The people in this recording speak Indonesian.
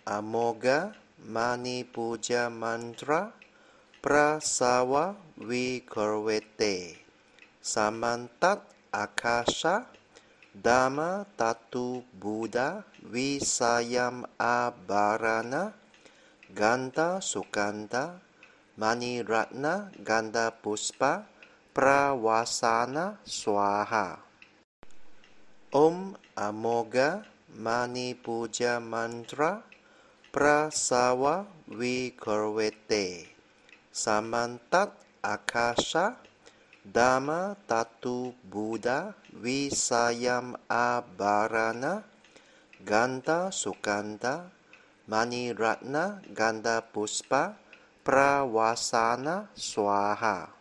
Amoga Mani Puja Mantra Prasawa Vikarvete Samantat Akasha Dhamma Tatu Buddha Visayam Abarana Ganta Sukanta Mani Ratna Ganda Puspa Prawasana Swaha. Om Amoga Mani Puja Mantra Prasawa Vikarvete Samantat Akasha Dhamma Tatu Buddha Visayam Abarana Ganta Sukanta Mani Ratna Ganda Puspa Prawasana Swaha.